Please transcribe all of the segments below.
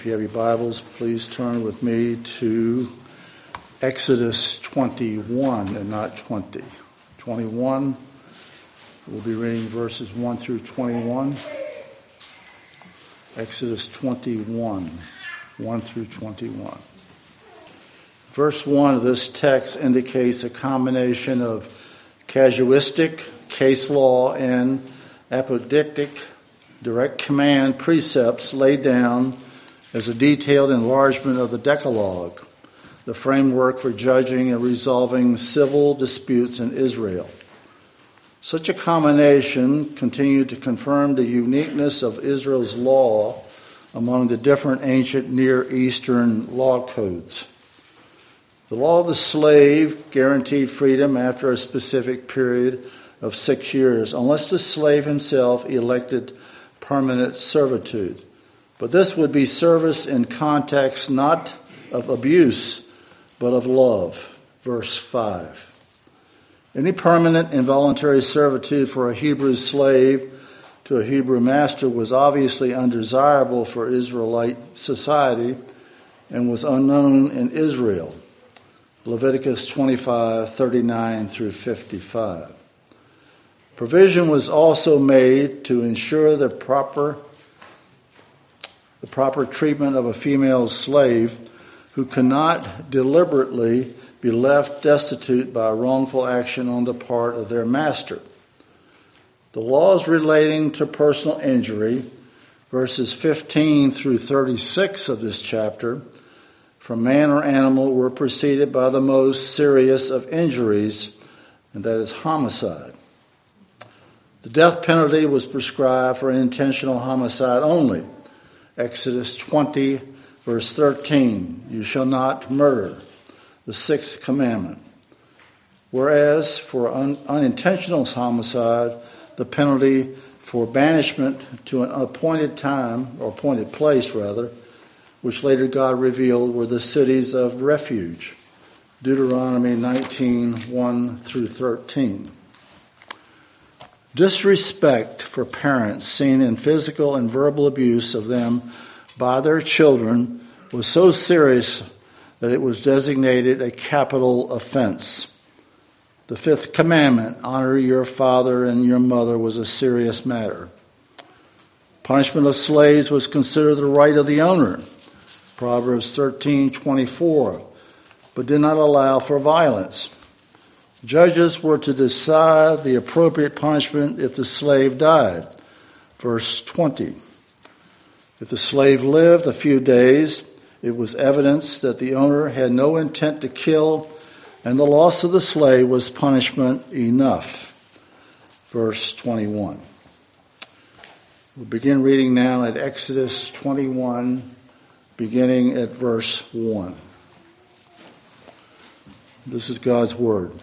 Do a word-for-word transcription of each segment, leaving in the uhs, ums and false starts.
If you have your Bibles, please turn with me to Exodus twenty-one and not twenty. twenty-one, we'll be reading verses one through twenty-one. Exodus twenty-one, one through twenty-one. Verse one of this text indicates a combination of casuistic, case law, and apodictic, direct command precepts laid down as a detailed enlargement of the Decalogue, the framework for judging and resolving civil disputes in Israel. Such a combination continued to confirm the uniqueness of Israel's law among the different ancient Near Eastern law codes. The law of the slave guaranteed freedom after a specific period of six years, unless the slave himself elected permanent servitude. But this would be service in context not of abuse, but of love. Verse five. Any permanent involuntary servitude for a Hebrew slave to a Hebrew master was obviously undesirable for Israelite society and was unknown in Israel. Leviticus twenty-five, thirty-nine through fifty-five. Provision was also made to ensure the proper the proper treatment of a female slave who cannot deliberately be left destitute by wrongful action on the part of their master. The laws relating to personal injury, verses fifteen through thirty-six of this chapter, from man or animal were preceded by the most serious of injuries, and that is homicide. The death penalty was prescribed for intentional homicide only. Exodus twenty, verse thirteen, you shall not murder, the sixth commandment. Whereas for un- unintentional homicide, the penalty for banishment to an appointed time, or appointed place rather, which later God revealed were the cities of refuge. Deuteronomy nineteen, one through thirteen. Disrespect for parents seen in physical and verbal abuse of them by their children was so serious that it was designated a capital offense. The fifth commandment, honor your father and your mother, was a serious matter. Punishment of slaves was considered the right of the owner, Proverbs thirteen, twenty-four, but did not allow for violence. Judges were to decide the appropriate punishment if the slave died. Verse twenty. If the slave lived a few days, it was evidence that the owner had no intent to kill, and the loss of the slave was punishment enough. Verse twenty-one. We'll begin reading now at Exodus twenty-one, beginning at verse one. This is God's word.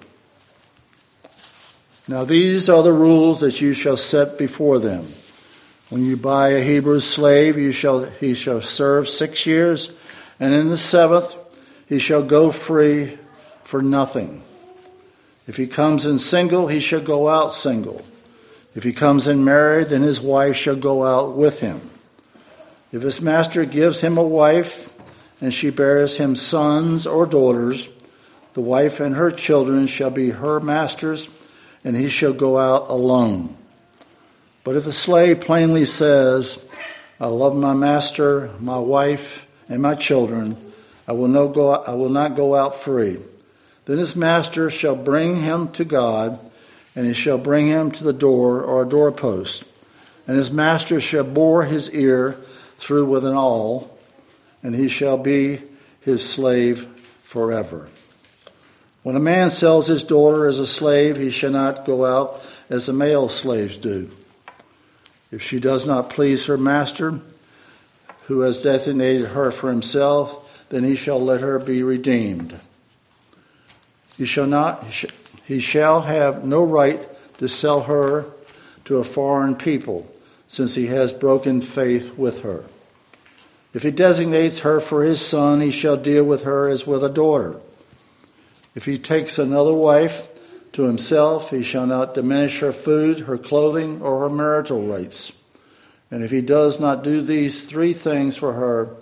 Now these are the rules that you shall set before them. When you buy a Hebrew slave, you shall he shall serve six years, and in the seventh he shall go free for nothing. If he comes in single, he shall go out single. If he comes in married, then his wife shall go out with him. If his master gives him a wife, and she bears him sons or daughters, the wife and her children shall be her master's, and he shall go out alone. But if the slave plainly says, I love my master, my wife, and my children, I will not go, I will not go out free. Then his master shall bring him to God, and he shall bring him to the door or a doorpost. And his master shall bore his ear through with an awl, and he shall be his slave forever. When a man sells his daughter as a slave, he shall not go out as the male slaves do. If she does not please her master, who has designated her for himself, then he shall let her be redeemed. He shall not, he shall have no right to sell her to a foreign people, since he has broken faith with her. If he designates her for his son, he shall deal with her as with a daughter. If he takes another wife to himself, he shall not diminish her food, her clothing, or her marital rights. And if he does not do these three things for her,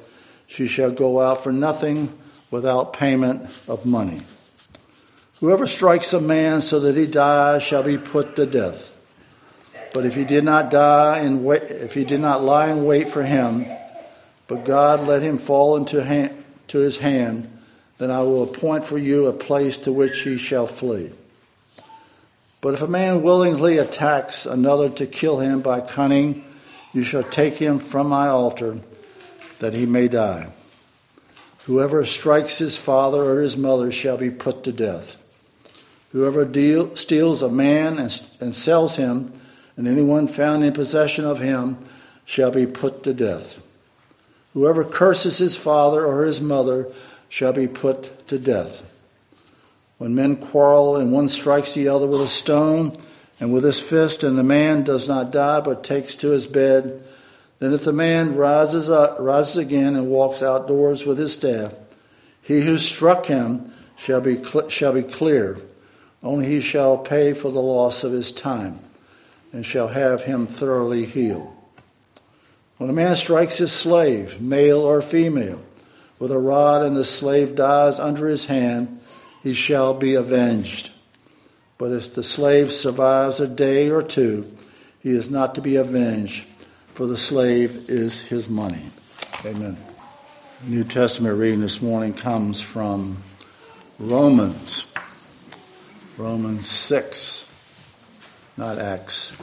she shall go out for nothing without payment of money. Whoever strikes a man so that he dies shall be put to death. But if he did not die and wait, if he did not lie in wait for him, but God let him fall into hand, to his hand, then I will appoint for you a place to which he shall flee. But if a man willingly attacks another to kill him by cunning, you shall take him from my altar, that he may die. Whoever strikes his father or his mother shall be put to death. Whoever deal, steals a man and, and sells him, and anyone found in possession of him shall be put to death. Whoever curses his father or his mother shall be put to death. When men quarrel and one strikes the other with a stone and with his fist, and the man does not die but takes to his bed, then if the man rises up, rises again and walks outdoors with his staff, he who struck him shall be shall be clear. Only he shall pay for the loss of his time, and shall have him thoroughly healed. When a man strikes his slave, male or female, with a rod, and the slave dies under his hand, he shall be avenged. But if the slave survives a day or two, he is not to be avenged, for the slave is his money. Amen. The New Testament reading this morning comes from Romans. Romans six, not Acts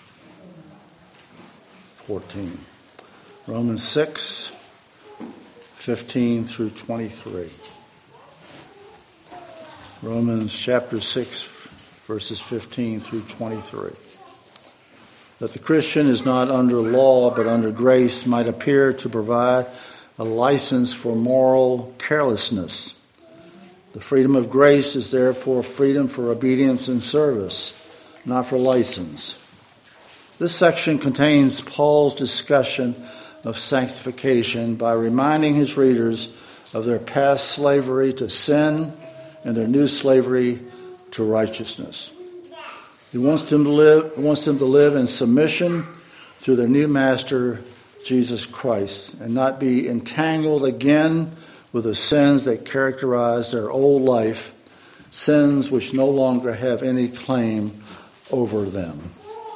fourteen. Romans six, fifteen through twenty-three. Romans chapter six, verses fifteen through twenty-three. That the Christian is not under law but under grace might appear to provide a license for moral carelessness. The freedom of grace is therefore freedom for obedience and service, not for license. This section contains Paul's discussion of sanctification by reminding his readers of their past slavery to sin and their new slavery to righteousness. He wants them to live, wants them to live in submission to their new master, Jesus Christ, and not be entangled again with the sins that characterize their old life, sins which no longer have any claim over them.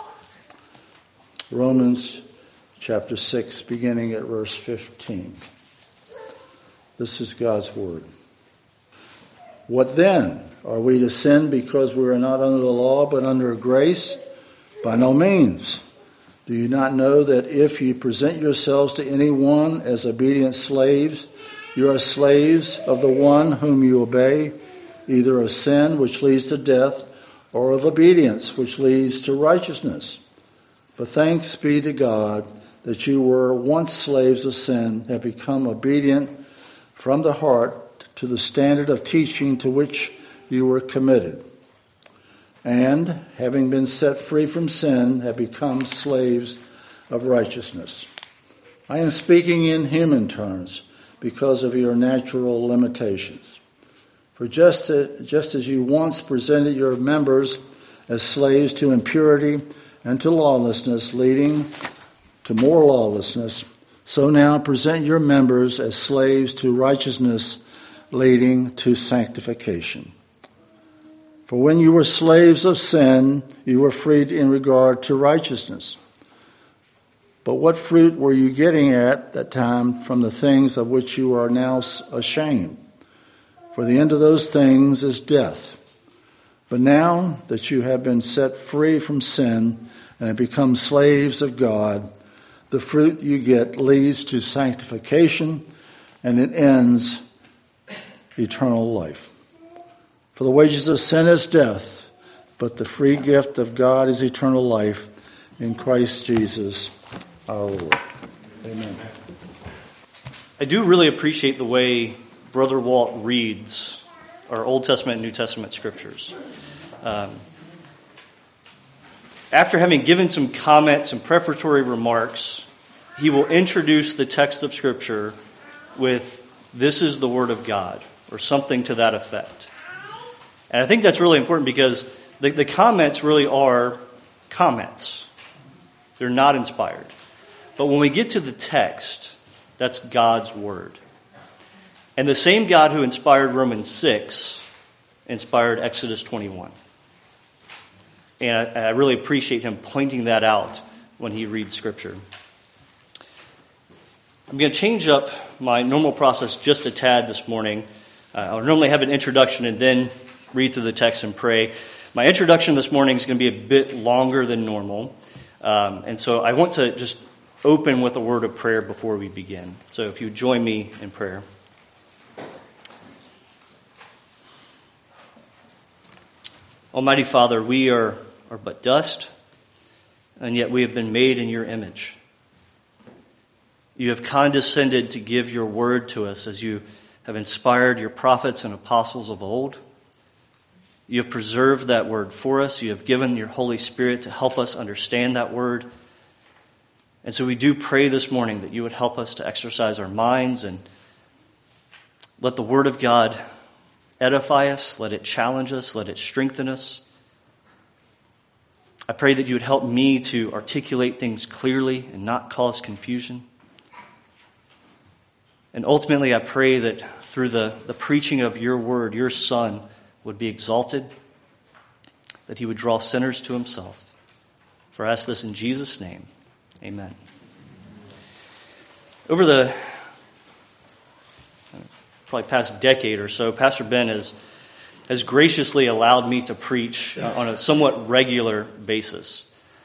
Romans chapter six, beginning at verse fifteen. This is God's word. What then? Are we to sin because we are not under the law but under grace? By no means. Do you not know that if you present yourselves to anyone as obedient slaves, you are slaves of the one whom you obey, either of sin, which leads to death, or of obedience, which leads to righteousness? But thanks be to God that you were once slaves of sin, have become obedient from the heart to the standard of teaching to which you were committed. And, having been set free from sin, have become slaves of righteousness. I am speaking in human terms because of your natural limitations. For just, to, just as you once presented your members as slaves to impurity and to lawlessness, leading to more lawlessness, so now present your members as slaves to righteousness, leading to sanctification. For when you were slaves of sin, you were freed in regard to righteousness. But what fruit were you getting at that time from the things of which you are now ashamed? For the end of those things is death. But now that you have been set free from sin and have become slaves of God, the fruit you get leads to sanctification, and it ends eternal life. For the wages of sin is death, but the free gift of God is eternal life in Christ Jesus our Lord. Amen. I do really appreciate the way Brother Walt reads our Old Testament and New Testament scriptures. Um, after having given some comments and prefatory remarks, he will introduce the text of Scripture with, "This is the Word of God," or something to that effect. And I think that's really important because the, the comments really are comments. They're not inspired. But when we get to the text, That's God's Word. And the same God who inspired Romans six inspired Exodus twenty-one. And I, I really appreciate him pointing that out when he reads Scripture. I'm going to change up my normal process just a tad this morning. Uh, I would normally have an introduction and then read through the text and pray. My introduction this morning is going to be a bit longer than normal. Um, and so I want to just open with a word of prayer before we begin. So if you join me in prayer. Almighty Father, we are, are but dust, and yet we have been made in your image. You have condescended to give your word to us as you have inspired your prophets and apostles of old. You have preserved that word for us. You have given your Holy Spirit to help us understand that word. And so we do pray this morning that you would help us to exercise our minds and let the word of God edify us, let it challenge us, let it strengthen us. I pray that you would help me to articulate things clearly and not cause confusion. And ultimately, I pray that through the, the preaching of your word, your Son would be exalted, that he would draw sinners to himself. For I ask this in Jesus' name. Amen. Over the probably past decade or so, Pastor Ben has, has graciously allowed me to preach on a somewhat regular basis.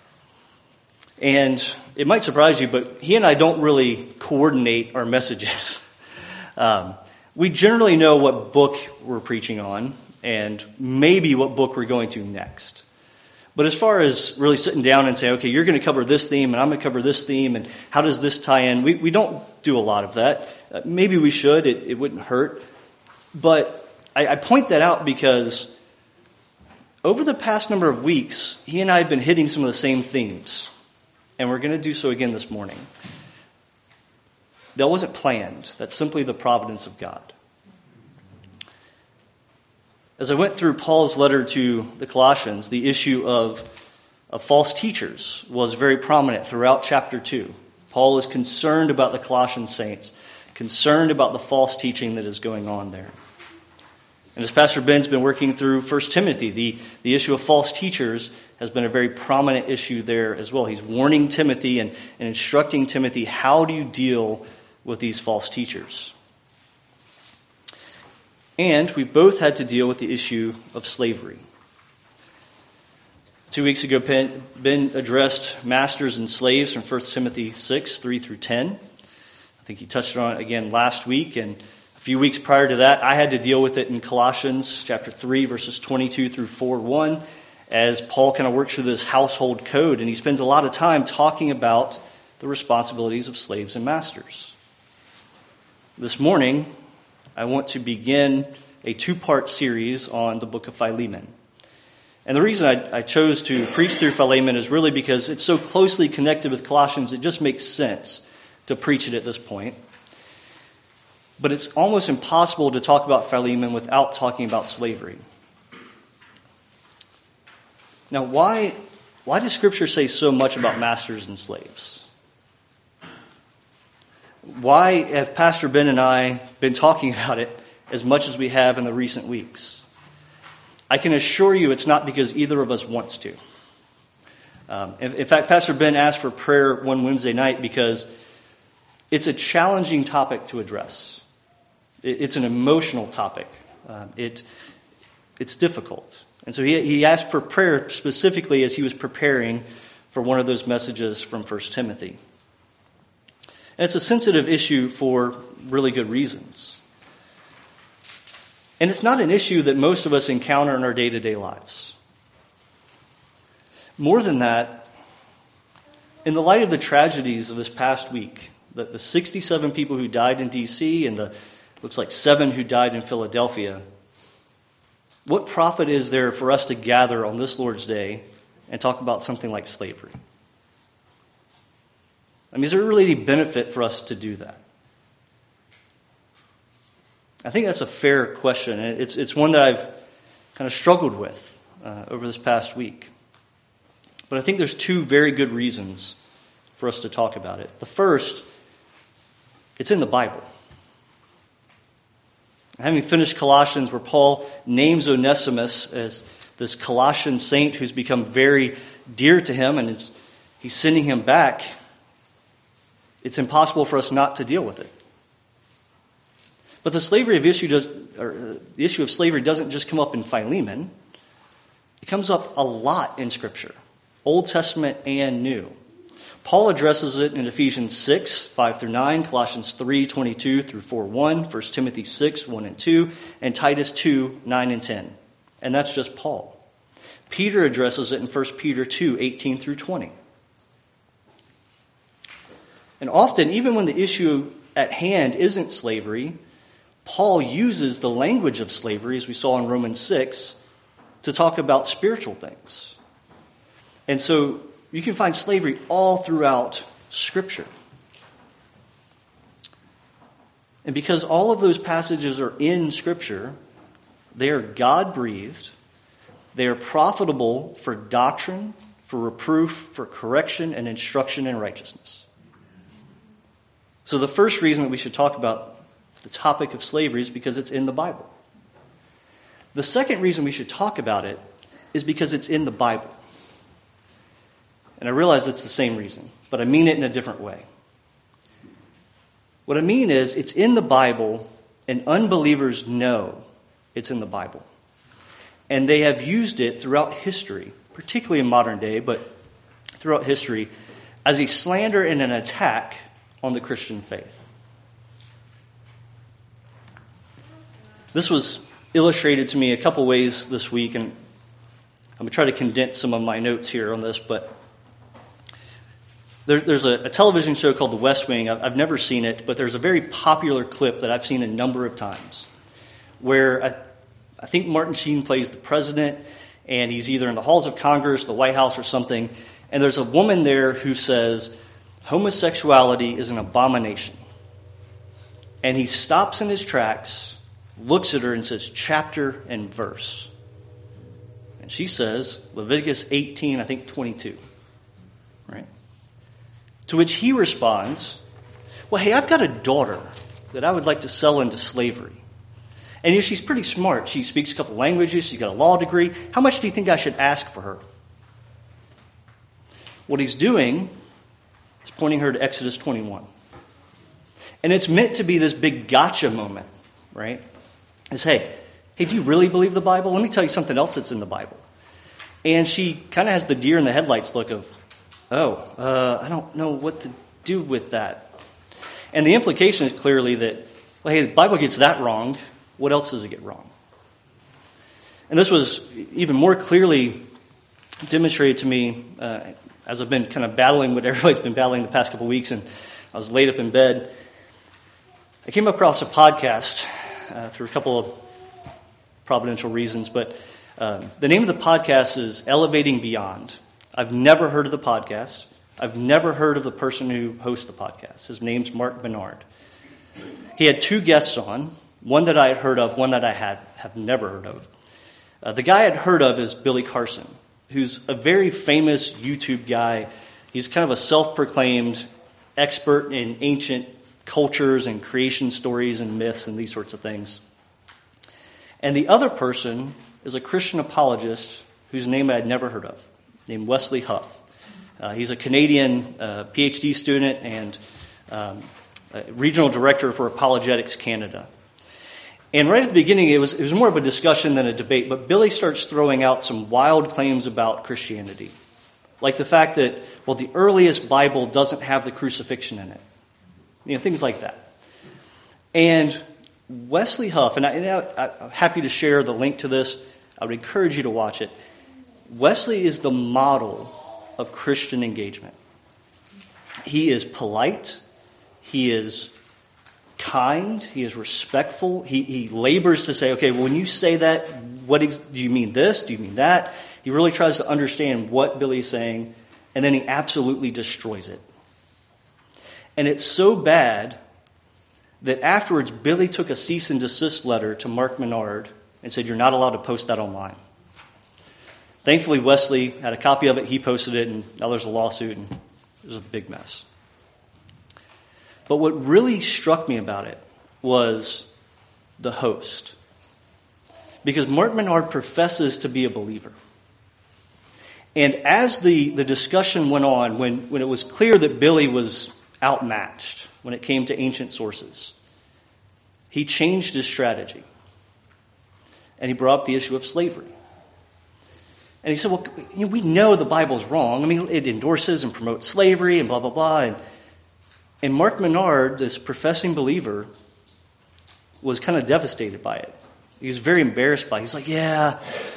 And it might surprise you, but he and I don't really coordinate our messages. um, we generally know what book we're preaching on and maybe what book we're going to next. But as far as really sitting down and saying, okay, you're going to cover this theme and I'm going to cover this theme and how does this tie in, we, we don't do a lot of that. Uh, maybe we should. It, it wouldn't hurt. But I, I point that out because over the past number of weeks, he and I have been hitting some of the same themes. And we're going to do so again this morning. That wasn't planned. That's simply the providence of God. As I went through Paul's letter to the Colossians, the issue of, of false teachers was very prominent throughout chapter two. Paul is concerned about the Colossian saints, concerned about the false teaching that is going on there. And as Pastor Ben's been working through First Timothy, the, the issue of false teachers has been a very prominent issue there as well. He's warning Timothy and, and instructing Timothy, how do you deal with these false teachers? And we've both had to deal with the issue of slavery. Two weeks ago, Ben addressed masters and slaves from First Timothy six, three through ten. I think he touched on it again last week, and a few weeks prior to that, I had to deal with it in Colossians chapter three, verses twenty-two through four one, as Paul kind of works through this household code, and he spends a lot of time talking about the responsibilities of slaves and masters. This morning, I want to begin a two-part series on the book of Philemon. And the reason I, I chose to preach through Philemon is really because it's so closely connected with Colossians, it just makes sense to preach it at this point. But it's almost impossible to talk about Philemon without talking about slavery. Now, why, why does Scripture say so much about masters and slaves? Why have Pastor Ben and I been talking about it as much as we have in the recent weeks? I can assure you it's not because either of us wants to. Um, in, in fact, Pastor Ben asked for prayer one Wednesday night because it's a challenging topic to address. It, it's an emotional topic. Um, it it's difficult. And so he, he asked for prayer specifically as he was preparing for one of those messages from First Timothy. And it's a sensitive issue for really good reasons. And it's not an issue that most of us encounter in our day-to-day lives. More than that, in the light of the tragedies of this past week, the, the sixty-seven people who died in D C and the looks like seven who died in Philadelphia, what profit is there for us to gather on this Lord's Day and talk about something like slavery? I mean, is there really any benefit for us to do that? I think that's a fair question. It's it's one that I've kind of struggled with uh, over this past week. But I think there's two very good reasons for us to talk about it. The first It's in the Bible. Having finished Colossians, where Paul names Onesimus as this Colossian saint who's become very dear to him, and it's, he's sending him back, it's impossible for us not to deal with it. But the slavery of issue does, or the issue of slavery doesn't just come up in Philemon. It comes up a lot in Scripture, Old Testament and New. Paul addresses it in Ephesians six, five through nine, Colossians three, twenty-two through four, one, First Timothy six, one and two, and Titus two, nine and ten. And that's just Paul. Peter addresses it in First Peter two, eighteen through twenty. And often, even when the issue at hand isn't slavery, Paul uses the language of slavery, as we saw in Romans six, to talk about spiritual things. And so you can find slavery all throughout Scripture. And because all of those passages are in Scripture, they are God-breathed, they are profitable for doctrine, for reproof, for correction, and instruction in righteousness. So the first reason that we should talk about the topic of slavery is because it's in the Bible. The second reason we should talk about it is because it's in the Bible. And I realize it's the same reason, but I mean it in a different way. What I mean is, it's in the Bible, and unbelievers know it's in the Bible. And they have used it throughout history, particularly in modern day, but throughout history, as a slander and an attack on the Christian faith. This was illustrated to me a couple ways this week, and I'm going to try to condense some of my notes here on this, but there, there's a, a television show called The West Wing. I've, I've never seen it, but there's a very popular clip that I've seen a number of times where I, I think Martin Sheen plays the president, and he's either in the halls of Congress, the White House, or something, and there's a woman there who says, homosexuality is an abomination. And he stops in his tracks, looks at her, and says, chapter and verse. And she says, Leviticus eighteen, I think twenty-two. Right? To which he responds, well, hey, I've got a daughter that I would like to sell into slavery. And you know, she's pretty smart. She speaks a couple languages. She's got a law degree. How much do you think I should ask for her? What he's doing is pointing her to Exodus twenty-one. And it's meant to be this big gotcha moment, right? Is, hey, hey, do you really believe the Bible? Let me tell you something else that's in the Bible. And she kind of has the deer in the headlights look of, oh, uh, I don't know what to do with that. And the implication is clearly that, well, hey, the Bible gets that wrong. What else does it get wrong? And this was even more clearly demonstrated to me uh, as I've been kind of battling what everybody's been battling the past couple of weeks, and I was laid up in bed. I came across a podcast uh, through a couple of providential reasons, but uh, the name of the podcast is Elevating Beyond. I've never heard of the podcast. I've never heard of the person who hosts the podcast. His name's Mark Bernard. He had two guests on, one that I had heard of, one that I had have never heard of. Uh, the guy I'd heard of is Billy Carson, who's a very famous YouTube guy. He's kind of a self-proclaimed expert in ancient cultures and creation stories and myths and these sorts of things. And the other person is a Christian apologist whose name I had never heard of, named Wesley Huff. Uh, he's a Canadian uh, P H D student and um, regional director for Apologetics Canada. And right at the beginning, it was it was more of a discussion than a debate, but Billy starts throwing out some wild claims about Christianity. Like the fact that, well, the earliest Bible doesn't have the crucifixion in it. You know, things like that. And Wesley Huff, and, I, and I, I'm happy to share the link to this. I would encourage you to watch it. Wesley is the model of Christian engagement. He is polite. He is kind. He is respectful. He, he labors to say, okay, well, when you say that, what ex- do you mean this? Do you mean that? He really tries to understand what Billy's saying, and then he absolutely destroys it. And it's so bad that afterwards, Billy took a cease and desist letter to Mark Bernard and said, you're not allowed to post that online. Thankfully, Wesley had a copy of it. He posted it, and now there's a lawsuit, and it was a big mess. But what really struck me about it was the host. Because Mark Menard professes to be a believer. And as the, the discussion went on, when, when it was clear that Billy was outmatched when it came to ancient sources, he changed his strategy. And he brought up the issue of slavery. And he said, well, you know, we know the Bible's wrong. I mean, it endorses and promotes slavery and blah, blah, blah. And, and Mark Menard, this professing believer, was kind of devastated by it. He was very embarrassed by it. He's like, yeah,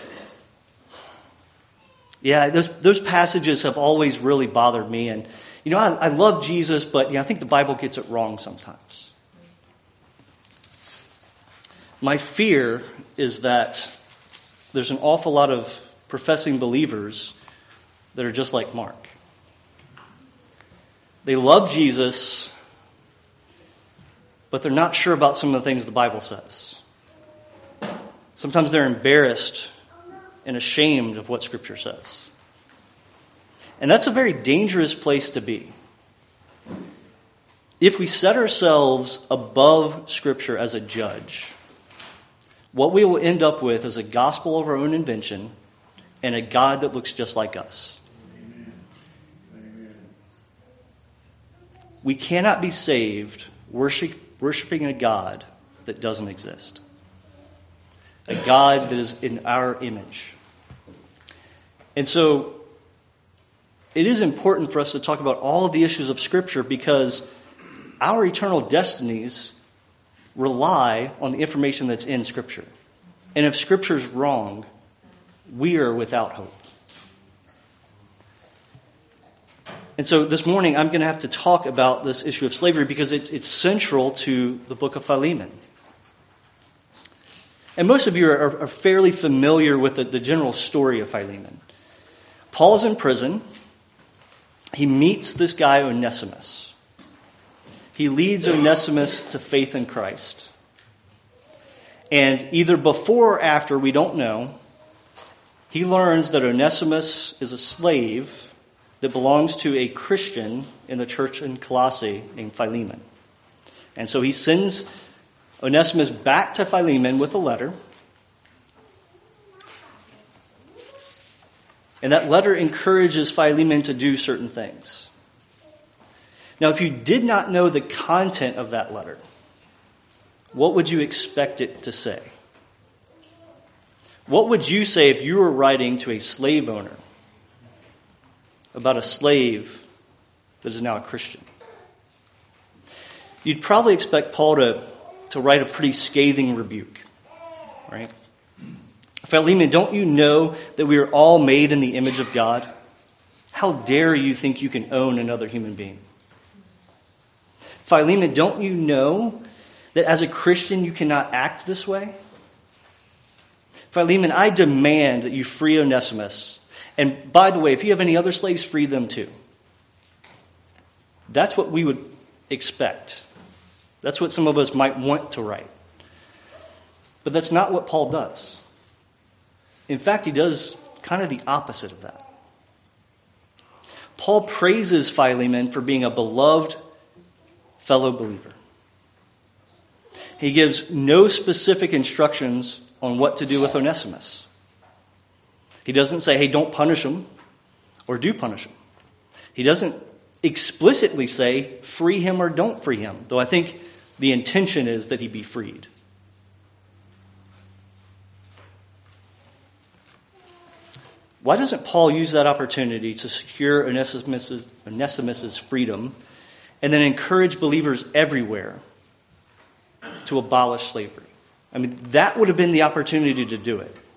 yeah, those, those passages have always really bothered me. And, you know, I, I love Jesus, but, you know, I think the Bible gets it wrong sometimes. My fear is that there's an awful lot of professing believers that are just like Mark. They love Jesus, but they're not sure about some of the things the Bible says. Sometimes they're embarrassed and ashamed of what Scripture says. And that's a very dangerous place to be. If we set ourselves above Scripture as a judge, what we will end up with is a gospel of our own invention and a God that looks just like us. Amen. Amen. We cannot be saved worship, worshiping a God that doesn't exist. A God that is in our image. And so, it is important for us to talk about all of the issues of Scripture because our eternal destinies rely on the information that's in Scripture. And if Scripture is wrong, we are without hope. And so this morning I'm going to have to talk about this issue of slavery because it's, it's central to the book of Philemon. And most of you are, are fairly familiar with the, the general story of Philemon. Paul's in prison. He meets this guy Onesimus. He leads Onesimus to faith in Christ. And either before or after, we don't know, he learns that Onesimus is a slave that belongs to a Christian in the church in Colossae named Philemon. And so he sends Onesimus back to Philemon with a letter. And that letter encourages Philemon to do certain things. Now, if you did not know the content of that letter, what would you expect it to say? What would you say if you were writing to a slave owner about a slave that is now a Christian? You'd probably expect Paul to, to write a pretty scathing rebuke, right? Philemon, don't you know that we are all made in the image of God? How dare you think you can own another human being? Philemon, don't you know that as a Christian you cannot act this way? Philemon, I demand that you free Onesimus. And by the way, if you have any other slaves, free them too. That's what we would expect. That's what some of us might want to write. But that's not what Paul does. In fact, he does kind of the opposite of that. Paul praises Philemon for being a beloved fellow believer. He gives no specific instructions on what to do with Onesimus. He doesn't say, hey, don't punish him, or do punish him. He doesn't explicitly say, free him or don't free him, though I think the intention is that he be freed. Why doesn't Paul use that opportunity to secure Onesimus's, Onesimus's freedom and then encourage believers everywhere to abolish slavery? I mean, that would have been the opportunity to do it.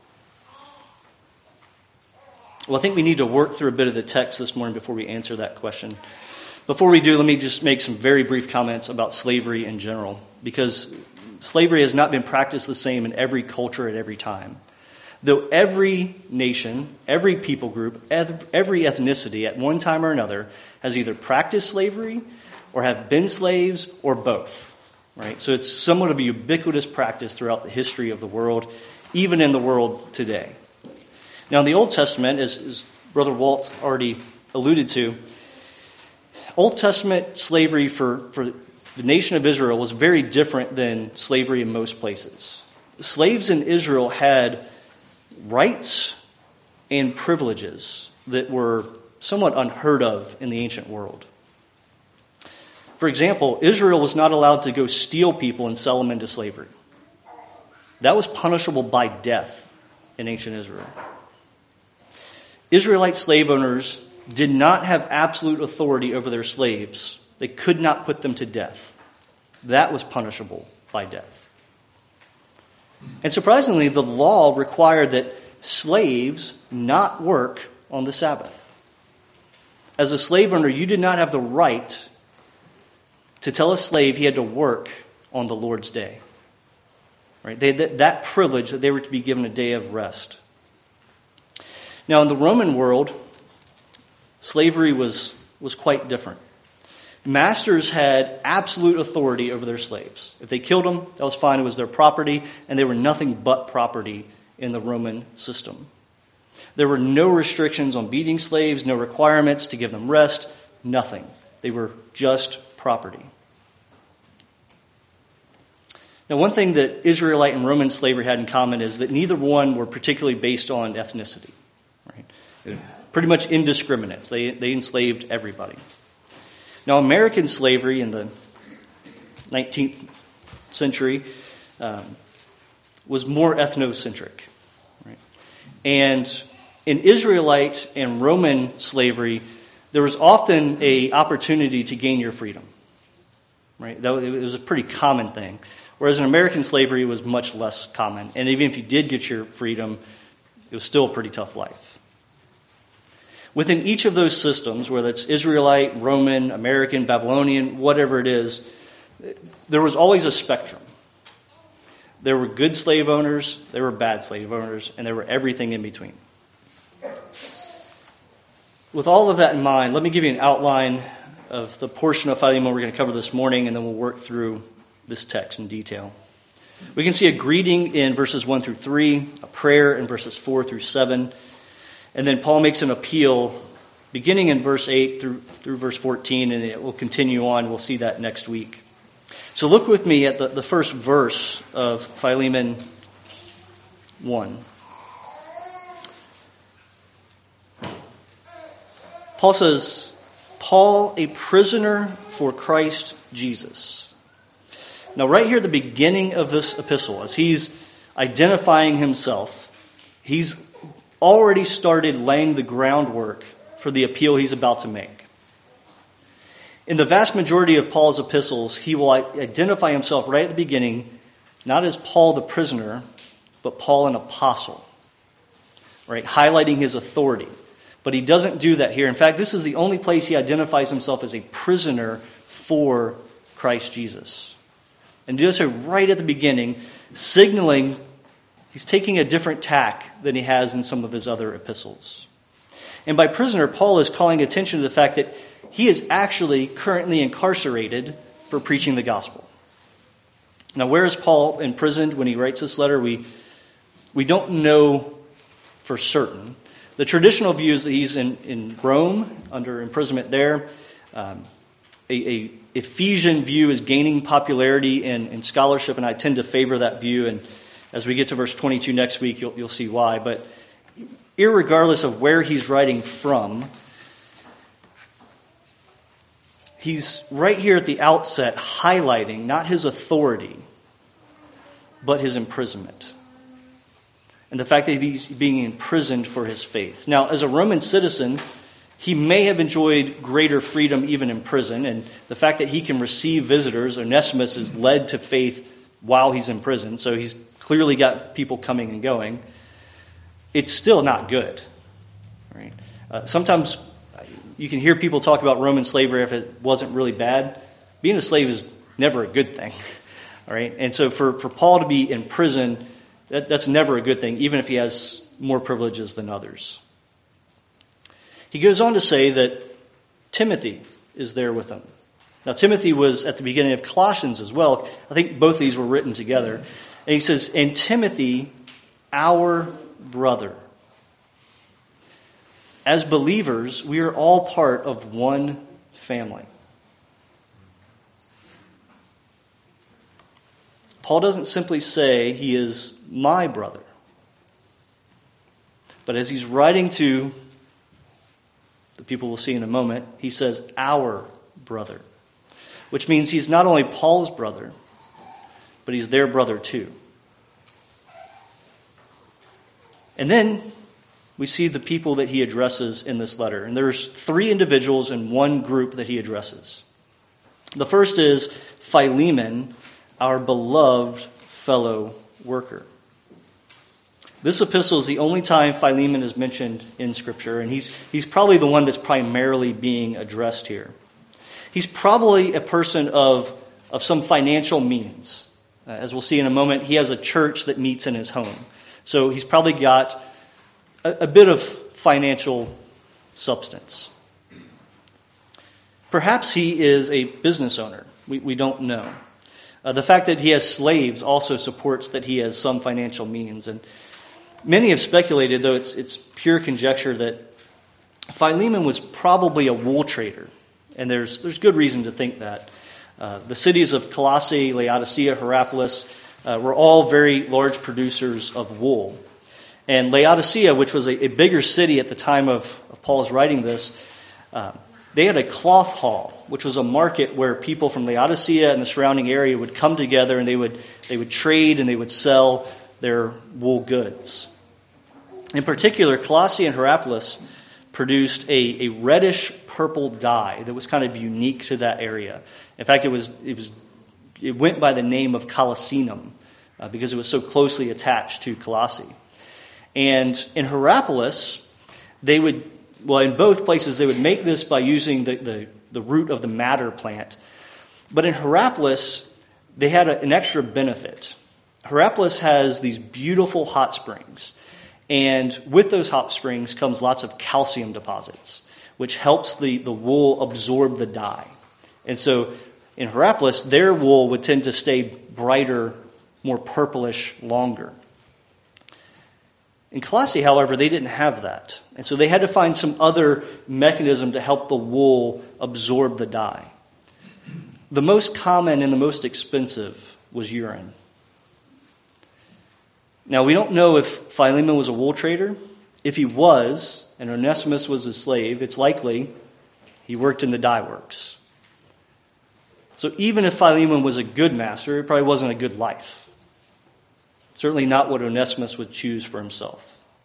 Well, I think we need to work through a bit of the text this morning before we answer that question. Before we do, let me just make some very brief comments about slavery in general, because slavery has not been practiced the same in every culture at every time. Though every nation, every people group, every ethnicity at one time or another has either practiced slavery or have been slaves or both. Right? So it's somewhat of a ubiquitous practice throughout the history of the world, even in the world today. Now in the Old Testament, as, as Brother Walt already alluded to, Old Testament slavery for, for the nation of Israel was very different than slavery in most places. Slaves in Israel had rights and privileges that were somewhat unheard of in the ancient world. For example, Israel was not allowed to go steal people and sell them into slavery. That was punishable by death in ancient Israel. Israelite slave owners did not have absolute authority over their slaves. They could not put them to death. That was punishable by death. And surprisingly, the law required that slaves not work on the Sabbath. As a slave owner, you did not have the right to tell a slave he had to work on the Lord's day. Right? They had that, that privilege that they were to be given a day of rest. Now, in the Roman world, slavery was, was quite different. Masters had absolute authority over their slaves. If they killed them, that was fine. It was their property, and they were nothing but property in the Roman system. There were no restrictions on beating slaves, no requirements to give them rest, nothing. They were just property. Now, one thing that Israelite and Roman slavery had in common is that neither one were particularly based on ethnicity. Right? Pretty much indiscriminate. They, they enslaved everybody. Now, American slavery in the nineteenth century um, was more ethnocentric. Right? And in Israelite and Roman slavery, there was often an opportunity to gain your freedom. Right? That was, it was a pretty common thing. Whereas in American slavery, it was much less common. And even if you did get your freedom, it was still a pretty tough life. Within each of those systems, whether it's Israelite, Roman, American, Babylonian, whatever it is, there was always a spectrum. There were good slave owners, there were bad slave owners, and there were everything in between. With all of that in mind, let me give you an outline of the portion of Philemon we're going to cover this morning, and then we'll work through this text in detail. We can see a greeting in verses one through three, a prayer in verses four through seven, and then Paul makes an appeal beginning in verse eight through, through verse fourteen, and it will continue on. We'll see that next week. So look with me at the, the first verse of Philemon one. Paul says, Paul, a prisoner for Christ Jesus. Now, right here at the beginning of this epistle, as he's identifying himself, he's already started laying the groundwork for the appeal he's about to make. In the vast majority of Paul's epistles, he will identify himself right at the beginning, not as Paul the prisoner, but Paul an apostle, right? Highlighting his authority. But he doesn't do that here. In fact, this is the only place he identifies himself as a prisoner for Christ Jesus. And he does so right at the beginning, signaling he's taking a different tack than he has in some of his other epistles. And by prisoner, Paul is calling attention to the fact that he is actually currently incarcerated for preaching the gospel. Now, where is Paul imprisoned when he writes this letter? We, we don't know for certain. The traditional view is that he's in, in Rome, under imprisonment there. Um, a, a Ephesian view is gaining popularity in, in scholarship, and I tend to favor that view. And as we get to verse twenty-two next week, you'll, you'll see why. But irregardless of where he's writing from, he's right here at the outset highlighting not his authority, but his imprisonment. And the fact that he's being imprisoned for his faith. Now, as a Roman citizen, he may have enjoyed greater freedom even in prison. And the fact that he can receive visitors, Onesimus, is led to faith while he's in prison. So he's clearly got people coming and going. It's still not good. Right? Uh, sometimes you can hear people talk about Roman slavery if it wasn't really bad. Being a slave is never a good thing. All right? And so for, for Paul to be in prison, That, that's never a good thing, even if he has more privileges than others. He goes on to say that Timothy is there with him. Now, Timothy was at the beginning of Colossians as well. I think both of these were written together. And he says, and Timothy, our brother. As believers, we are all part of one family. Paul doesn't simply say he is my brother. But as he's writing to the people we'll see in a moment, he says our brother, which means he's not only Paul's brother, but he's their brother too. And then we see the people that he addresses in this letter. And there's three individuals in one group that he addresses. The first is Philemon, our beloved fellow worker. This epistle is the only time Philemon is mentioned in Scripture, and he's, he's probably the one that's primarily being addressed here. He's probably a person of, of some financial means. Uh, as we'll see in a moment, he has a church that meets in his home. So he's probably got a, a bit of financial substance. Perhaps he is a business owner. We, we don't know. Uh, the fact that he has slaves also supports that he has some financial means. And many have speculated, though it's, it's pure conjecture, that Philemon was probably a wool trader. And there's, there's good reason to think that. Uh, the cities of Colossae, Laodicea, Hierapolis uh, were all very large producers of wool. And Laodicea, which was a, a bigger city at the time of, of Paul's writing this, uh, they had a cloth hall, which was a market where people from Laodicea and the surrounding area would come together and they would they would trade and they would sell their wool goods. In particular, Colossae and Hierapolis produced a, a reddish purple dye that was kind of unique to that area. In fact, it was it was it went by the name of Colossenum uh, because it was so closely attached to Colossae. And in Hierapolis, they would Well, in both places, they would make this by using the, the, the root of the madder plant. But in Hierapolis, they had a, an extra benefit. Hierapolis has these beautiful hot springs. And with those hot springs comes lots of calcium deposits, which helps the, the wool absorb the dye. And so in Hierapolis, their wool would tend to stay brighter, more purplish, longer. In Colossae, however, they didn't have that. And so they had to find some other mechanism to help the wool absorb the dye. The most common and the most expensive was urine. Now, we don't know if Philemon was a wool trader. If he was, and Onesimus was his slave, it's likely he worked in the dye works. So even if Philemon was a good master, it probably wasn't a good life. Certainly not what Onesimus would choose for himself.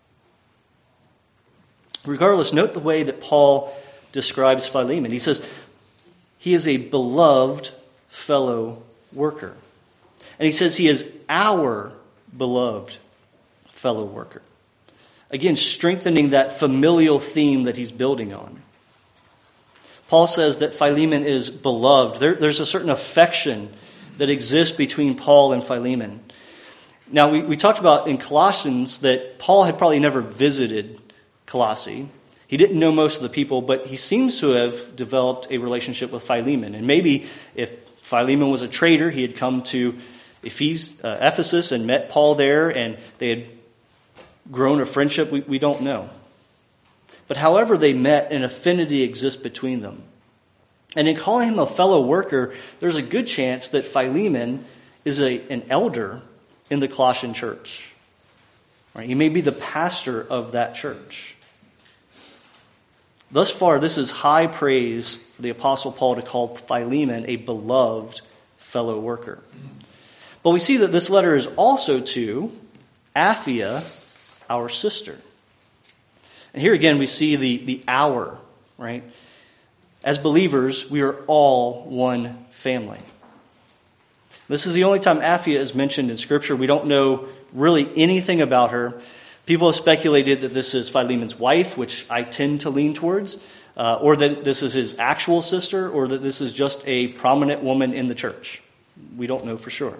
Regardless, note the way that Paul describes Philemon. He says, he is a beloved fellow worker. And he says he is our beloved fellow worker. Again, strengthening that familial theme that he's building on. Paul says that Philemon is beloved. There, there's a certain affection that exists between Paul and Philemon. Now, we, we talked about in Colossians that Paul had probably never visited Colossae. He didn't know most of the people, but he seems to have developed a relationship with Philemon. And maybe if Philemon was a trader, he had come to Ephes, uh, Ephesus and met Paul there, and they had grown a friendship. We, we don't know. But however they met, an affinity exists between them. And in calling him a fellow worker, there's a good chance that Philemon is a, an elder in the Colossian church. Right? He may be the pastor of that church. Thus far, this is high praise for the Apostle Paul to call Philemon a beloved fellow worker. But we see that this letter is also to Apphia, our sister. And here again we see the, the our, right? As believers, we are all one family. This is the only time Apphia is mentioned in Scripture. We don't know really anything about her. People have speculated that this is Philemon's wife, which I tend to lean towards, uh, or that this is his actual sister, or that this is just a prominent woman in the church. We don't know for sure.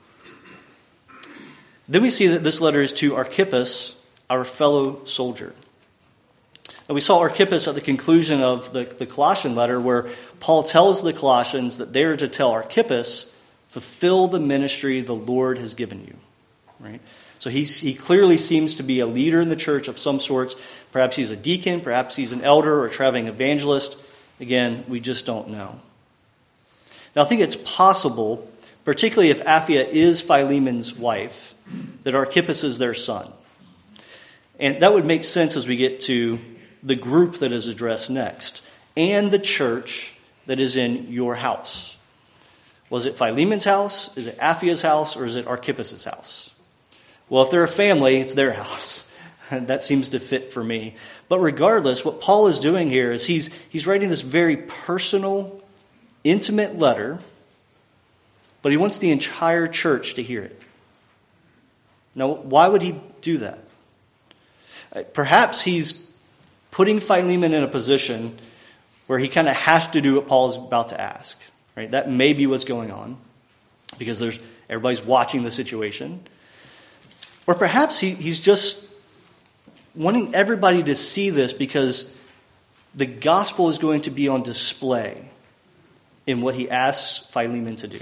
Then we see that this letter is to Archippus, our fellow soldier. And we saw Archippus at the conclusion of the, the Colossian letter, where Paul tells the Colossians that they are to tell Archippus, fulfill the ministry the Lord has given you. Right? So he's, he clearly seems to be a leader in the church of some sorts. Perhaps he's a deacon, perhaps he's an elder or a traveling evangelist. Again, we just don't know. Now I think it's possible particularly if Apphia is Philemon's wife, that Archippus is their son. And that would make sense as we get to the group that is addressed next, and the church that is in your house. Was it Philemon's house? Is it Apphia's house? Or is it Archippus' house? Well, if they're a family, it's their house. And that seems to fit for me. But regardless, what Paul is doing here is he's he's writing this very personal, intimate letter, but he wants the entire church to hear it. Now, why would he do that? Perhaps he's putting Philemon in a position where he kind of has to do what Paul is about to ask. Right? That may be what's going on, because there's everybody's watching the situation. Or perhaps he, he's just wanting everybody to see this because the gospel is going to be on display in what he asks Philemon to do.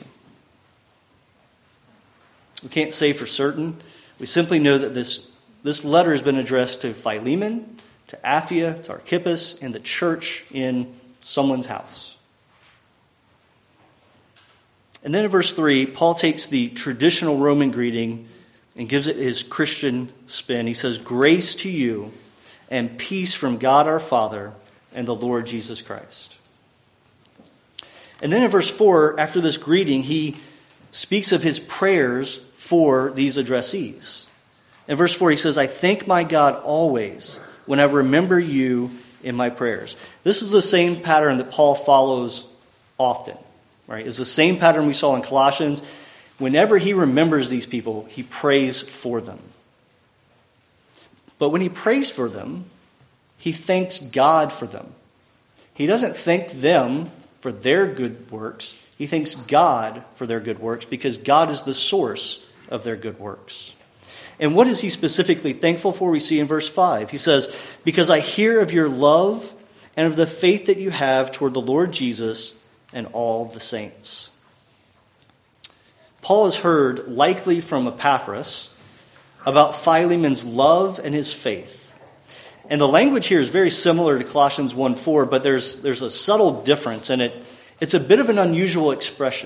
We can't say for certain. We simply know that this, this letter has been addressed to Philemon, to Apphia, to Archippus, and the church in someone's house. And then in verse three, Paul takes the traditional Roman greeting and gives it his Christian spin. He says, "Grace to you and peace from God our Father and the Lord Jesus Christ." And then in verse four, after this greeting, he speaks of his prayers for these addressees. In verse four, he says, "I thank my God always when I remember you in my prayers." This is the same pattern that Paul follows often. Right? It's the same pattern we saw in Colossians. Whenever he remembers these people, he prays for them. But when he prays for them, he thanks God for them. He doesn't thank them for their good works. He thanks God for their good works because God is the source of their good works. And what is he specifically thankful for? We see in verse five. He says, "Because I hear of your love and of the faith that you have toward the Lord Jesus and all the saints." Paul has heard, likely from Epaphras, about Philemon's love and his faith. And the language here is very similar to Colossians one four, but there's there's a subtle difference, and it it's a bit of an unusual expression.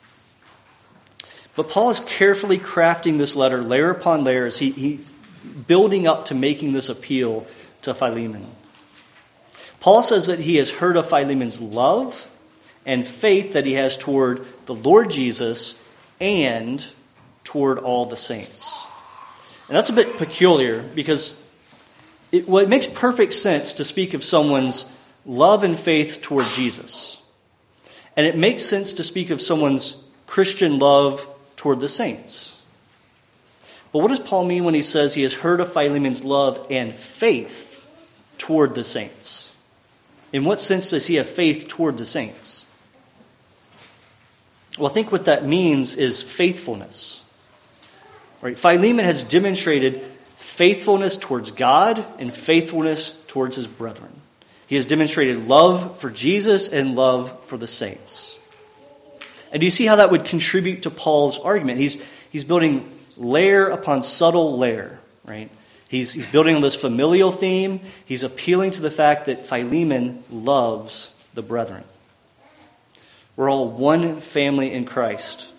But Paul is carefully crafting this letter layer upon layer as he, he's building up to making this appeal to Philemon. Paul says that he has heard of Philemon's love and faith that he has toward the Lord Jesus and toward all the saints. And that's a bit peculiar because it, well, it makes perfect sense to speak of someone's love and faith toward Jesus. And it makes sense to speak of someone's Christian love toward the saints. But what does Paul mean when he says he has heard of Philemon's love and faith toward the saints? In what sense does he have faith toward the saints? Well, I think what that means is faithfulness. Right? Philemon has demonstrated faithfulness towards God and faithfulness towards his brethren. He has demonstrated love for Jesus and love for the saints. And do you see how that would contribute to Paul's argument? He's he's building layer upon subtle layer, right? He's, he's building on this familial theme. He's appealing to the fact that Philemon loves the brethren. We're all one family in Christ.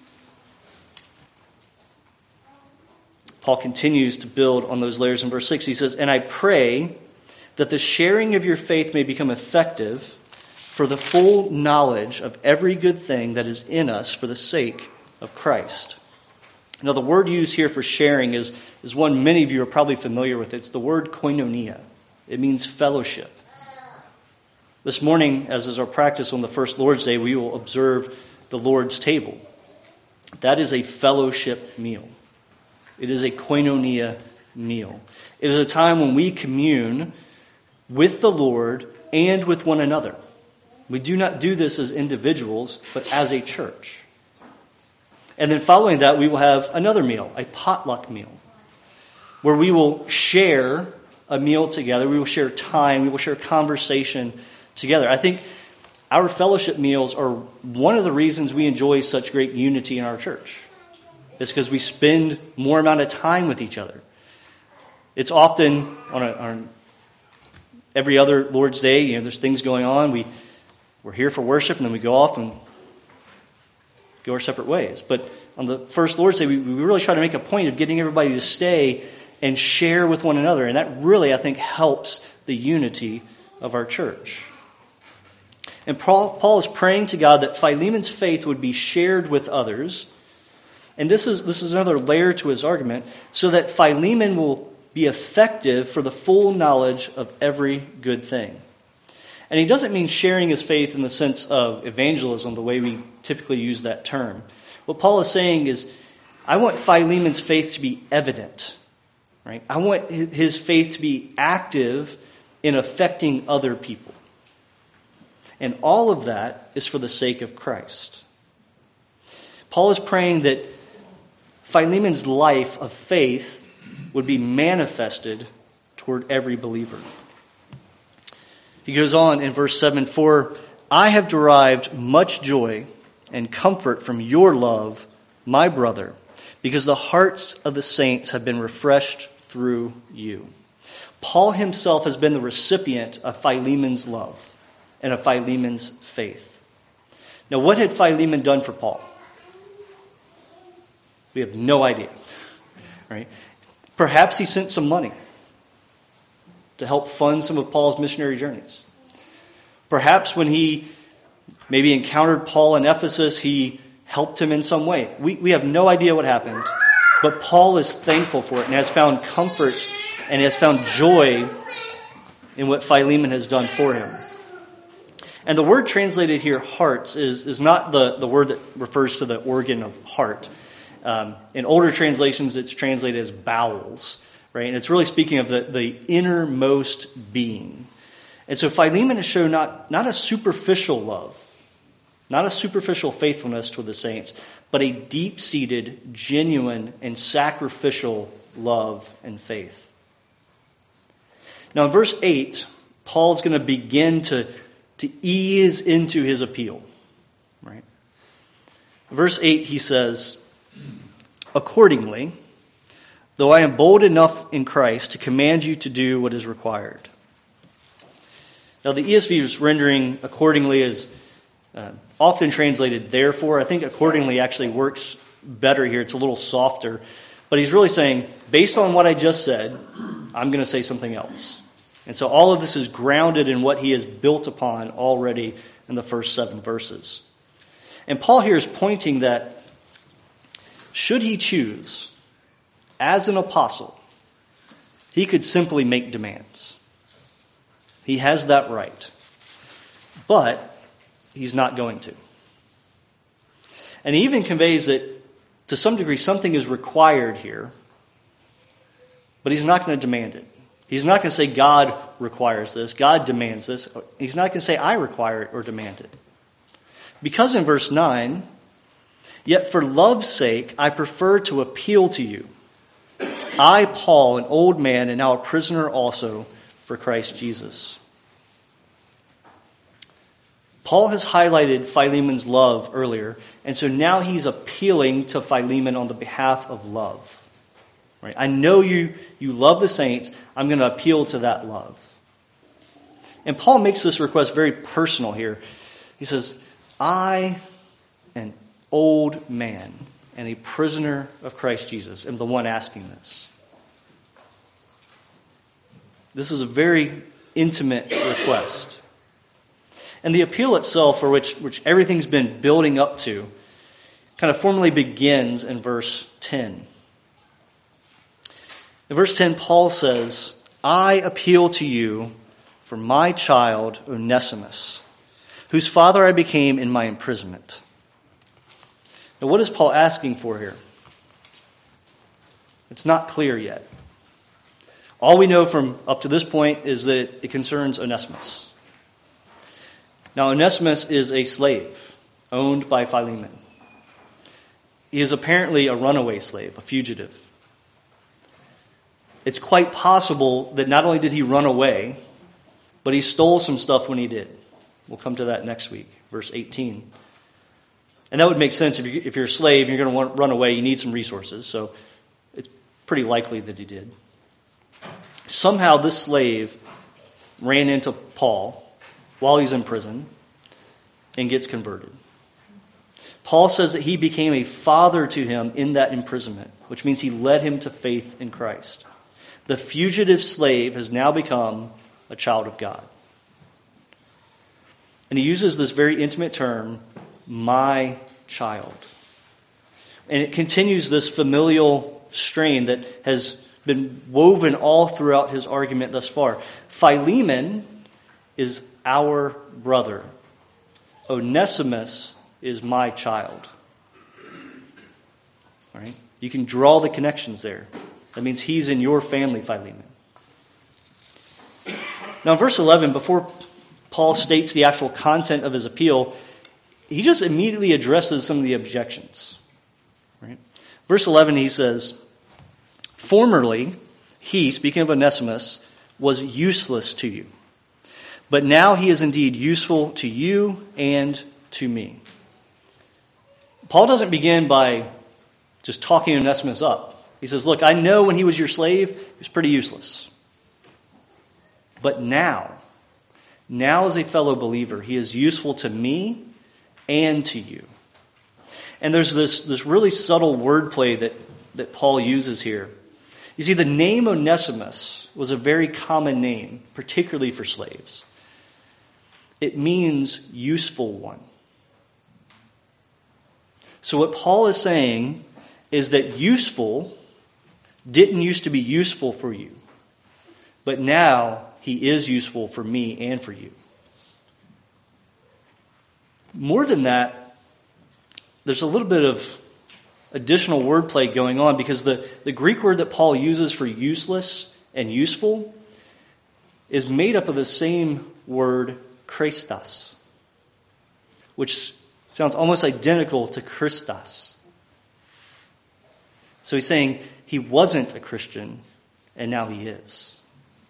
Paul continues to build on those layers in verse six. He says, "And I pray that the sharing of your faith may become effective for the full knowledge of every good thing that is in us for the sake of Christ." Now, the word used here for sharing is, is one many of you are probably familiar with. It's the word koinonia. It means fellowship. This morning, as is our practice on the first Lord's Day, we will observe the Lord's table. That is a fellowship meal. It is a koinonia meal. It is a time when we commune with the Lord and with one another. We do not do this as individuals, but as a church. And then following that, we will have another meal, a potluck meal, where we will share a meal together. We will share time. We will share conversation together. I think our fellowship meals are one of the reasons we enjoy such great unity in our church. It's because we spend more amount of time with each other. It's often on, a, on every other Lord's Day, you know, there's things going on. We, we're here for worship, and then we go off and go our separate ways. But on the first Lord's Day, we, we really try to make a point of getting everybody to stay and share with one another. And that really, I think, helps the unity of our church. And Paul, Paul is praying to God that Philemon's faith would be shared with others. And this is, this is another layer to his argument, so that Philemon will be effective for the full knowledge of every good thing. And he doesn't mean sharing his faith in the sense of evangelism, the way we typically use that term. What Paul is saying is, I want Philemon's faith to be evident. Right? I want his faith to be active in affecting other people. And all of that is for the sake of Christ. Paul is praying that Philemon's life of faith would be manifested toward every believer. He goes on in verse seven, "For I have derived much joy and comfort from your love, my brother, because the hearts of the saints have been refreshed through you." Paul himself has been the recipient of Philemon's love and of Philemon's faith. Now, what had Philemon done for Paul? We have no idea. Right? Perhaps he sent some money to help fund some of Paul's missionary journeys. Perhaps when he maybe encountered Paul in Ephesus, he helped him in some way. We, we have no idea what happened, but Paul is thankful for it and has found comfort and has found joy in what Philemon has done for him. And the word translated here, hearts, is, is not the, the word that refers to the organ of heart. Um, in older translations, it's translated as bowels, right? And it's really speaking of the, the innermost being. And so Philemon has shown not, not a superficial love, not a superficial faithfulness toward the saints, but a deep-seated, genuine, and sacrificial love and faith. Now in verse eight, Paul's going to begin to, to ease into his appeal. Right? Verse eight, he says, "Accordingly, though I am bold enough in Christ to command you to do what is required." Now the E S V is rendering accordingly as uh, often translated therefore. I think accordingly actually works better here. It's a little softer. But he's really saying, based on what I just said, I'm going to say something else. And so all of this is grounded in what he has built upon already in the first seven verses. And Paul here is pointing that should he choose, as an apostle, he could simply make demands. He has that right. But he's not going to. And he even conveys that to some degree something is required here, but he's not going to demand it. He's not going to say God requires this, God demands this. He's not going to say I require it or demand it. Because in verse nine, "Yet for love's sake I prefer to appeal to you. I, Paul, an old man and now a prisoner also for Christ Jesus." Paul has highlighted Philemon's love earlier, and so now he's appealing to Philemon on the behalf of love. Right? I know you, you love the saints. I'm going to appeal to that love. And Paul makes this request very personal here. He says, "I, an old man and a prisoner of Christ Jesus, am the one asking this." This is a very intimate request. And the appeal itself, for which, which everything's been building up to, kind of formally begins in verse ten. In verse ten, Paul says, "I appeal to you for my child Onesimus, whose father I became in my imprisonment." Now, what is Paul asking for here? It's not clear yet. All we know from up to this point is that it concerns Onesimus. Now, Onesimus is a slave owned by Philemon. He is apparently a runaway slave, a fugitive. It's quite possible that not only did he run away, but he stole some stuff when he did. We'll come to that next week, verse eighteen. And that would make sense. If you're, if you're a slave and you're going to want, run away, you need some resources. So it's pretty likely that he did. Somehow this slave ran into Paul while he's in prison and gets converted. Paul says that he became a father to him in that imprisonment, which means he led him to faith in Christ. The fugitive slave has now become a child of God. And he uses this very intimate term, my child. And it continues this familial strain that has been woven all throughout his argument thus far. Philemon is our brother. Onesimus is my child. All right? You can draw the connections there. That means he's in your family, Philemon. Now, in verse eleven, before Paul states the actual content of his appeal, he just immediately addresses some of the objections. Right? Verse eleven, he says, formerly, he, speaking of Onesimus, was useless to you. But now he is indeed useful to you and to me. Paul doesn't begin by just talking Onesimus up. He says, look, I know when he was your slave, he was pretty useless. But now, now as a fellow believer, he is useful to me and to you. And there's this, this really subtle wordplay that, that Paul uses here. You see, the name Onesimus was a very common name, particularly for slaves. It means useful one. So what Paul is saying is that useful didn't used to be useful for you, but now he is useful for me and for you. More than that, there's a little bit of additional wordplay going on because the, the Greek word that Paul uses for useless and useful is made up of the same word, Christos, which sounds almost identical to Christos. So he's saying he wasn't a Christian, and now he is.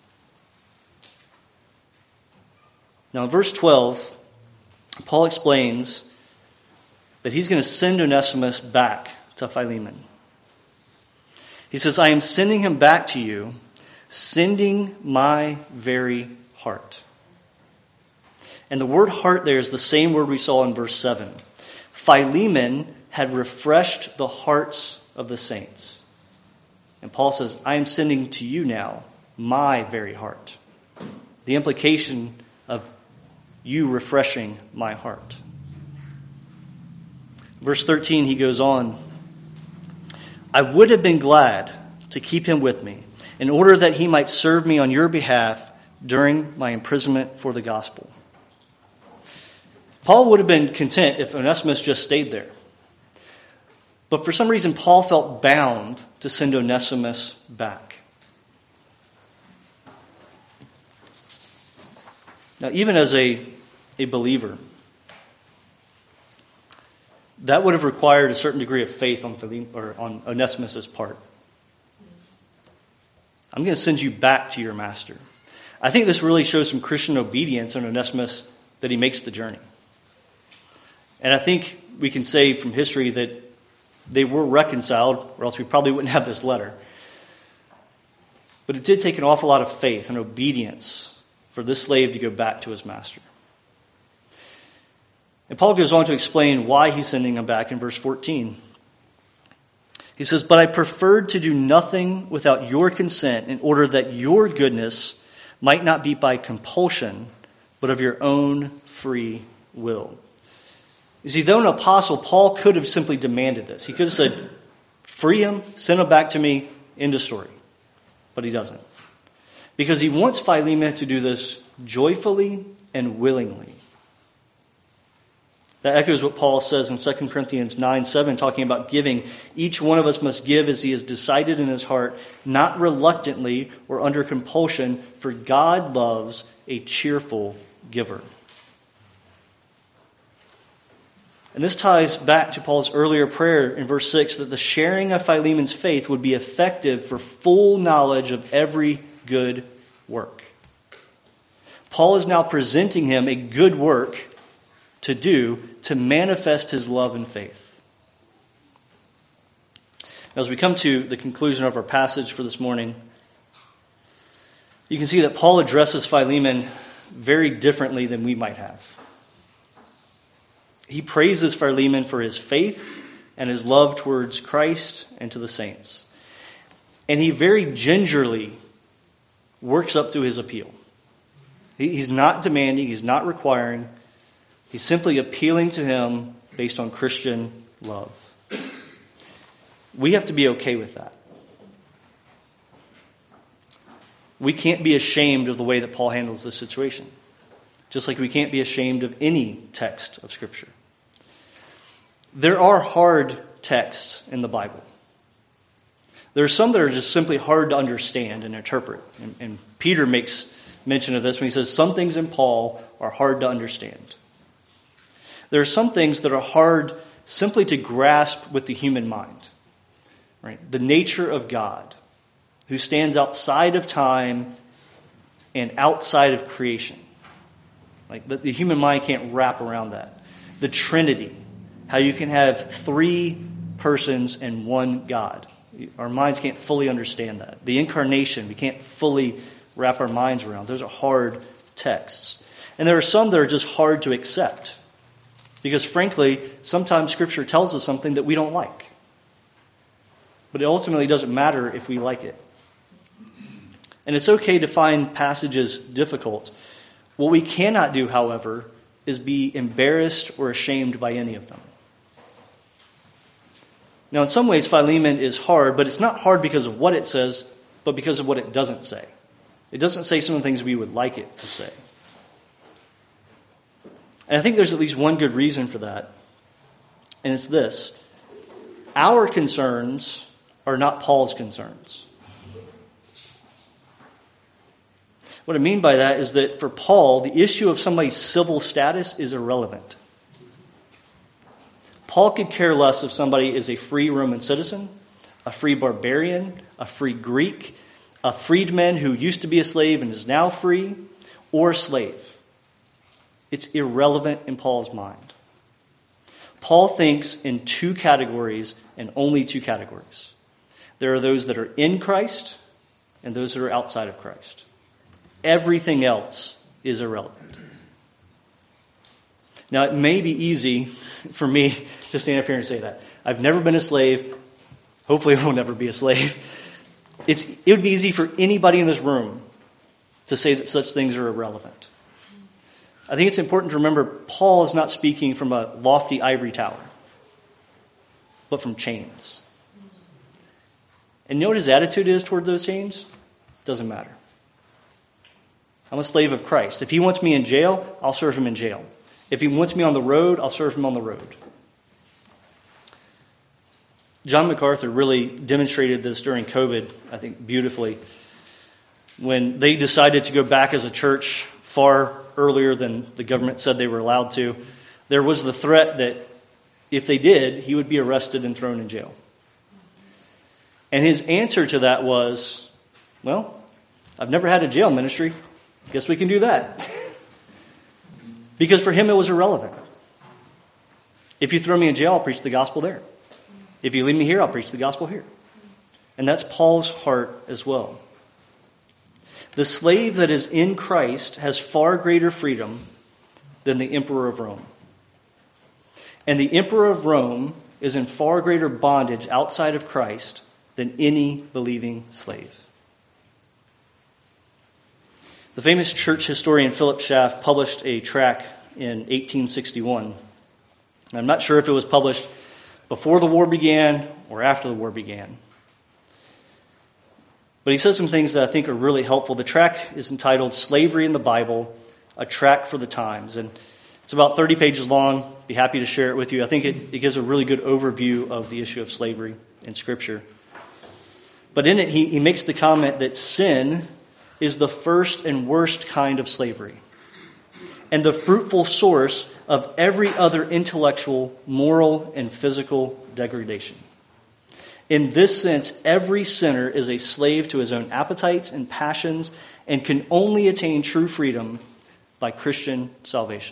Now in verse twelve, Paul explains that he's going to send Onesimus back to Philemon. He says, I am sending him back to you, sending my very heart. And the word heart there is the same word we saw in verse seven. Philemon had refreshed the hearts of the saints. And Paul says, I am sending to you now my very heart. The implication of you refreshing my heart. Verse thirteen, he goes on, I would have been glad to keep him with me, in order that he might serve me on your behalf during my imprisonment for the gospel. Paul would have been content if Onesimus just stayed there. But for some reason, Paul felt bound to send Onesimus back. Now, even as a, a believer, that would have required a certain degree of faith on, Philemon, or on Onesimus' part. I'm going to send you back to your master. I think this really shows some Christian obedience on Onesimus that he makes the journey. And I think we can say from history that they were reconciled, or else we probably wouldn't have this letter. But it did take an awful lot of faith and obedience for this slave to go back to his master. And Paul goes on to explain why he's sending him back in verse fourteen. He says, but I preferred to do nothing without your consent in order that your goodness might not be by compulsion, but of your own free will. You see, though an apostle, Paul could have simply demanded this. He could have said, free him, send him back to me, end of story. But he doesn't. Because he wants Philemon to do this joyfully and willingly. That echoes what Paul says in Second Corinthians nine seven, talking about giving. Each one of us must give as he has decided in his heart, not reluctantly or under compulsion, for God loves a cheerful giver. And this ties back to Paul's earlier prayer in verse six that the sharing of Philemon's faith would be effective for full knowledge of every good work. Paul is now presenting him a good work to do to manifest his love and faith. Now, as we come to the conclusion of our passage for this morning, you can see that Paul addresses Philemon very differently than we might have. He praises Philemon for his faith and his love towards Christ and to the saints. And he very gingerly works up to his appeal. He's not demanding, he's not requiring. He's simply appealing to him based on Christian love. We have to be okay with that. We can't be ashamed of the way that Paul handles this situation. Just like we can't be ashamed of any text of Scripture. There are hard texts in the Bible. There are some that are just simply hard to understand and interpret. And, and Peter makes mention of this when he says some things in Paul are hard to understand. There are some things that are hard simply to grasp with the human mind. Right? The nature of God, who stands outside of time and outside of creation. Like the, the human mind can't wrap around that. The Trinity, how you can have three persons and one God. Our minds can't fully understand that. The incarnation, we can't fully wrap our minds around. Those are hard texts. And there are some that are just hard to accept. Because frankly, sometimes Scripture tells us something that we don't like. But it ultimately doesn't matter if we like it. And it's okay to find passages difficult. What we cannot do, however, is be embarrassed or ashamed by any of them. Now, in some ways, Philemon is hard, but it's not hard because of what it says, but because of what it doesn't say. It doesn't say some of the things we would like it to say. And I think there's at least one good reason for that, and it's this. Our concerns are not Paul's concerns. What I mean by that is that for Paul, the issue of somebody's civil status is irrelevant. Paul could care less if somebody is a free Roman citizen, a free barbarian, a free Greek, a freedman who used to be a slave and is now free, or a slave. It's irrelevant in Paul's mind. Paul thinks in two categories and only two categories. There are those that are in Christ and those that are outside of Christ. Everything else is irrelevant. Now, it may be easy for me to stand up here and say that. I've never been a slave. Hopefully I will never be a slave. It's, it would be easy for anybody in this room to say that such things are irrelevant. I think it's important to remember Paul is not speaking from a lofty ivory tower, but from chains. And you know what his attitude is toward those chains? It doesn't matter. I'm a slave of Christ. If he wants me in jail, I'll serve him in jail. If he wants me on the road, I'll serve him on the road. John MacArthur really demonstrated this during COVID, I think, beautifully. When they decided to go back as a church far earlier than the government said they were allowed to, there was the threat that if they did, he would be arrested and thrown in jail. And his answer to that was, well, I've never had a jail ministry. Guess we can do that. Because for him it was irrelevant. If you throw me in jail, I'll preach the gospel there. If you leave me here, I'll preach the gospel here. And that's Paul's heart as well. The slave that is in Christ has far greater freedom than the emperor of Rome. And the emperor of Rome is in far greater bondage outside of Christ than any believing slave. The famous church historian Philip Schaff published a tract in eighteen sixty-one. I'm not sure if it was published before the war began or after the war began. But he says some things that I think are really helpful. The tract is entitled Slavery in the Bible, a Tract for the Times. And it's about thirty pages long. Be happy to share it with you. I think it, it gives a really good overview of the issue of slavery in Scripture. But in it, he, he makes the comment that sin is the first and worst kind of slavery, and the fruitful source of every other intellectual, moral, and physical degradation. In this sense, every sinner is a slave to his own appetites and passions and can only attain true freedom by Christian salvation.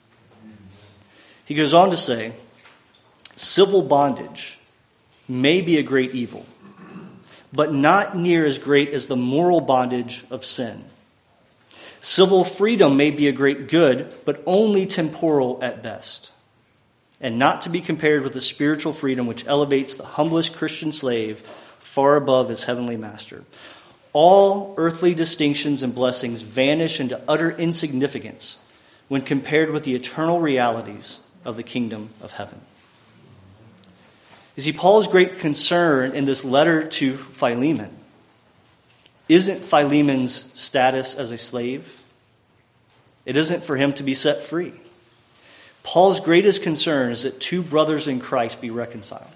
He goes on to say, civil bondage may be a great evil, but not near as great as the moral bondage of sin. Civil freedom may be a great good, but only temporal at best. and not to be compared with the spiritual freedom which elevates the humblest Christian slave far above his heavenly master. All earthly distinctions and blessings vanish into utter insignificance when compared with the eternal realities of the kingdom of heaven. You see, Paul's great concern in this letter to Philemon isn't Philemon's status as a slave. It isn't for him to be set free. Paul's greatest concern is that two brothers in Christ be reconciled.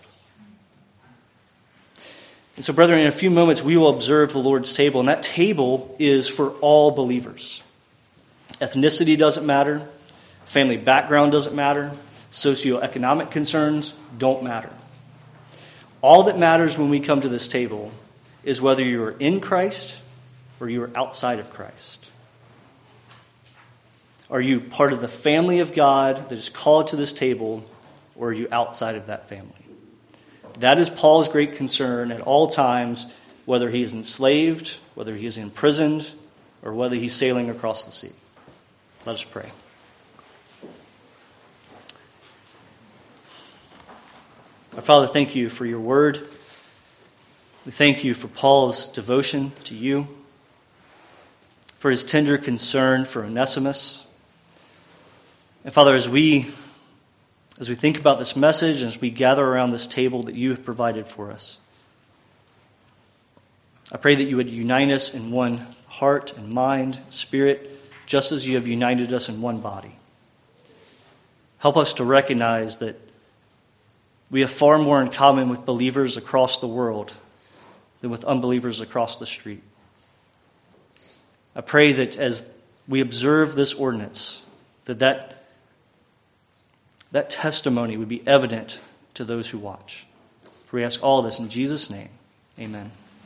And so, brethren, in a few moments we will observe the Lord's table, and that table is for all believers. Ethnicity doesn't matter. Family background doesn't matter. Socioeconomic concerns don't matter. All that matters when we come to this table is whether you are in Christ or you are outside of Christ. Are you part of the family of God that is called to this table, or are you outside of that family? That is Paul's great concern at all times, whether he is enslaved, whether he is imprisoned, or whether he's sailing across the sea. Let us pray. Our Father, thank you for your word. We thank you for Paul's devotion to you, for his tender concern for Onesimus. And Father, as we as we think about this message, and as we gather around this table that you have provided for us, I pray that you would unite us in one heart and mind, spirit, just as you have united us in one body. Help us to recognize that we have far more in common with believers across the world than with unbelievers across the street. I pray that as we observe this ordinance, that that, that testimony would be evident to those who watch. For we ask all this in Jesus' name. Amen.